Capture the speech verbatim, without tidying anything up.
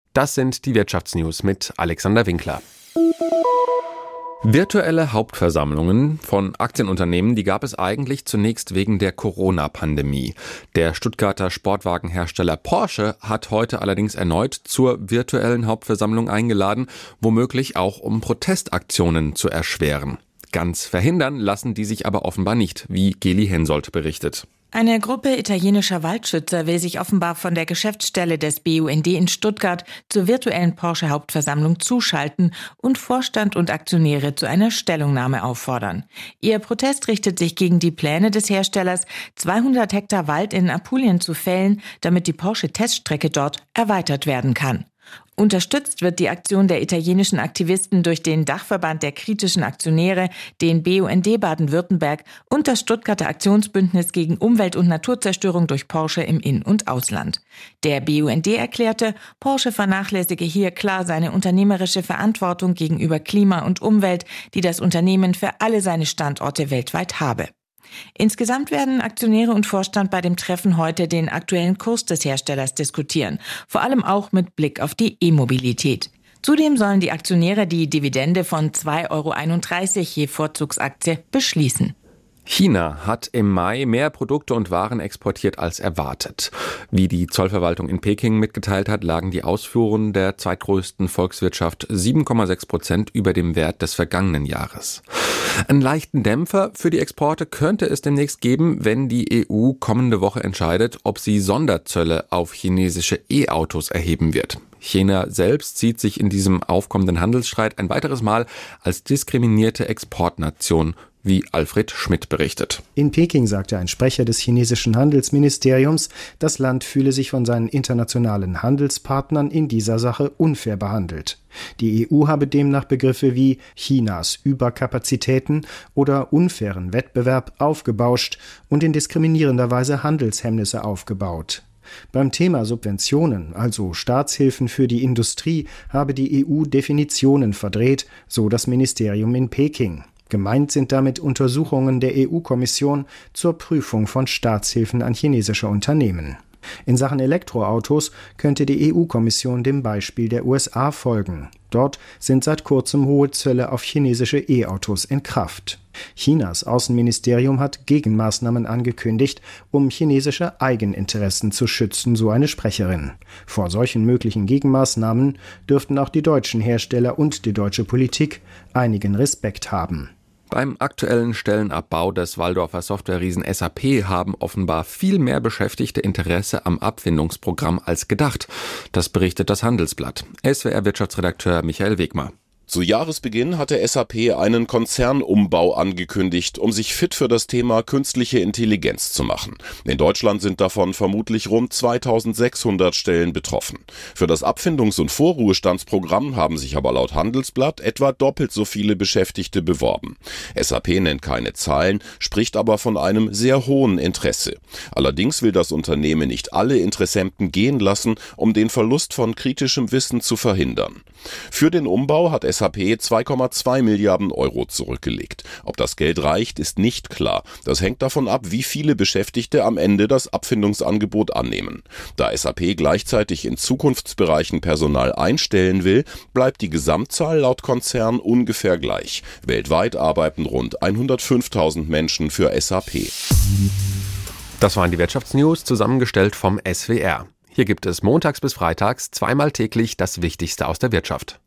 Das sind die Wirtschaftsnews mit Alexander Winkler. Virtuelle Hauptversammlungen von Aktienunternehmen, die gab es eigentlich zunächst wegen der Corona-Pandemie. Der Stuttgarter Sportwagenhersteller Porsche hat heute allerdings erneut zur virtuellen Hauptversammlung eingeladen, womöglich auch um Protestaktionen zu erschweren. Ganz verhindern lassen die sich aber offenbar nicht, wie Geli Hensoldt berichtet. Eine Gruppe italienischer Waldschützer will sich offenbar von der Geschäftsstelle des B U N D in Stuttgart zur virtuellen Porsche-Hauptversammlung zuschalten und Vorstand und Aktionäre zu einer Stellungnahme auffordern. Ihr Protest richtet sich gegen die Pläne des Herstellers, zweihundert Hektar Wald in Apulien zu fällen, damit die Porsche-Teststrecke dort erweitert werden kann. Unterstützt wird die Aktion der italienischen Aktivisten durch den Dachverband der kritischen Aktionäre, den B U N D Baden-Württemberg und das Stuttgarter Aktionsbündnis gegen Umwelt- und Naturzerstörung durch Porsche im In- und Ausland. Der B U N D erklärte, Porsche vernachlässige hier klar seine unternehmerische Verantwortung gegenüber Klima und Umwelt, die das Unternehmen für alle seine Standorte weltweit habe. Insgesamt werden Aktionäre und Vorstand bei dem Treffen heute den aktuellen Kurs des Herstellers diskutieren, vor allem auch mit Blick auf die E-Mobilität. Zudem sollen die Aktionäre die Dividende von zwei Euro einunddreißig je Vorzugsaktie beschließen. China hat im Mai mehr Produkte und Waren exportiert als erwartet. Wie die Zollverwaltung in Peking mitgeteilt hat, lagen die Ausfuhren der zweitgrößten Volkswirtschaft sieben Komma sechs Prozent über dem Wert des vergangenen Jahres. Einen leichten Dämpfer für die Exporte könnte es demnächst geben, wenn die E U kommende Woche entscheidet, ob sie Sonderzölle auf chinesische E-Autos erheben wird. China selbst sieht sich in diesem aufkommenden Handelsstreit ein weiteres Mal als diskriminierte Exportnation, wie Alfred Schmidt berichtet. In Peking sagte ein Sprecher des chinesischen Handelsministeriums, das Land fühle sich von seinen internationalen Handelspartnern in dieser Sache unfair behandelt. Die E U habe demnach Begriffe wie Chinas Überkapazitäten oder unfairen Wettbewerb aufgebauscht und in diskriminierender Weise Handelshemmnisse aufgebaut. Beim Thema Subventionen, also Staatshilfen für die Industrie, habe die E U Definitionen verdreht, so das Ministerium in Peking. Gemeint sind damit Untersuchungen der E U-Kommission zur Prüfung von Staatshilfen an chinesische Unternehmen. In Sachen Elektroautos könnte die E U-Kommission dem Beispiel der U S A folgen. Dort sind seit kurzem hohe Zölle auf chinesische E-Autos in Kraft. Chinas Außenministerium hat Gegenmaßnahmen angekündigt, um chinesische Eigeninteressen zu schützen, so eine Sprecherin. Vor solchen möglichen Gegenmaßnahmen dürften auch die deutschen Hersteller und die deutsche Politik einigen Respekt haben. Beim aktuellen Stellenabbau des Walldorfer Software-Riesen S A P haben offenbar viel mehr Beschäftigte Interesse am Abfindungsprogramm als gedacht. Das berichtet das Handelsblatt. S W R-Wirtschaftsredakteur Michael Wegmar. Zu Jahresbeginn hatte S A P einen Konzernumbau angekündigt, um sich fit für das Thema künstliche Intelligenz zu machen. In Deutschland sind davon vermutlich rund zweitausendsechshundert Stellen betroffen. Für das Abfindungs- und Vorruhestandsprogramm haben sich aber laut Handelsblatt etwa doppelt so viele Beschäftigte beworben. S A P nennt keine Zahlen, spricht aber von einem sehr hohen Interesse. Allerdings will das Unternehmen nicht alle Interessenten gehen lassen, um den Verlust von kritischem Wissen zu verhindern. Für den Umbau hat S A P zwei Komma zwei Milliarden Euro zurückgelegt. Ob das Geld reicht, ist nicht klar. Das hängt davon ab, wie viele Beschäftigte am Ende das Abfindungsangebot annehmen. Da S A P gleichzeitig in Zukunftsbereichen Personal einstellen will, bleibt die Gesamtzahl laut Konzern ungefähr gleich. Weltweit arbeiten rund hundertfünftausend Menschen für S A P. Das waren die Wirtschaftsnews, zusammengestellt vom S W R. Hier gibt es montags bis freitags zweimal täglich das Wichtigste aus der Wirtschaft.